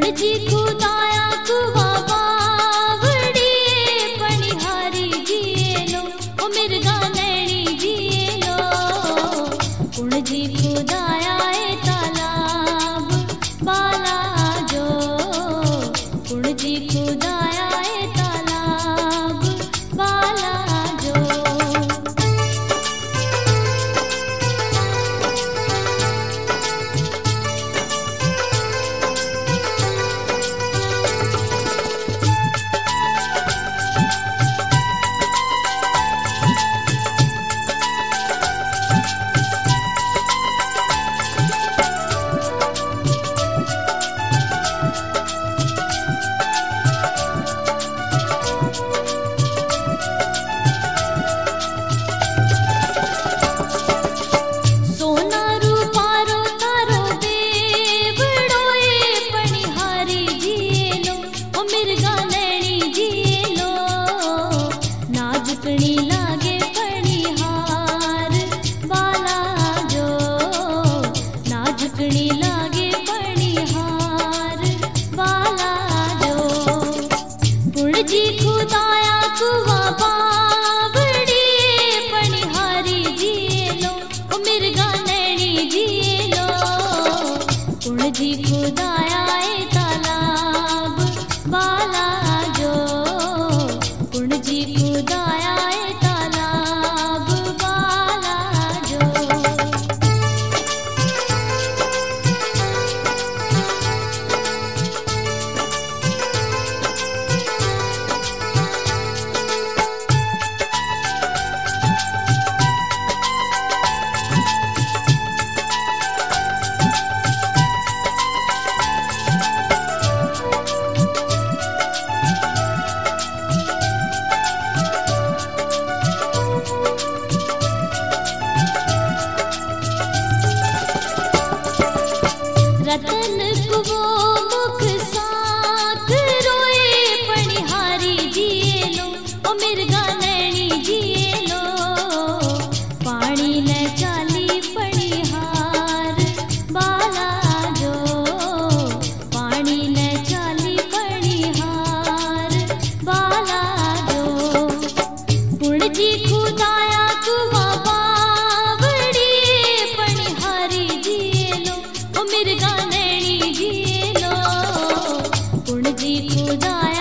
कुणजी खुदाया कुवा बावड़ी पनिहारी जिएलो ओ मिर्गा नैनी जिएलो कुणजी खुदाया ए तालाब बाला जो कुणजी खुदाया ए तालाब बाला जो लागे पनिहार बाला जो नाजुकनी लागे पनिहार बाला जो कुणजी खुदाया कुवा बावड़ी पनिहारी जिएलो ओ मिर्गा नैनी जिएलो कुणजी खुदाया ए तालाब बाला जो कुणजी खुदाया रतन कुवो मुख साथ रोए पनिहारी जिएलो ओ मिर्गा नैनी जिएलो पानी न चाली पनिहार बाला जो पानी न चाली पनिहार बाला जो कुणजी खुदाया कुवा बावड़ी पनिहारी जिएलो ओ मिर्गा नैनी जिएलो कुणजी खुदाया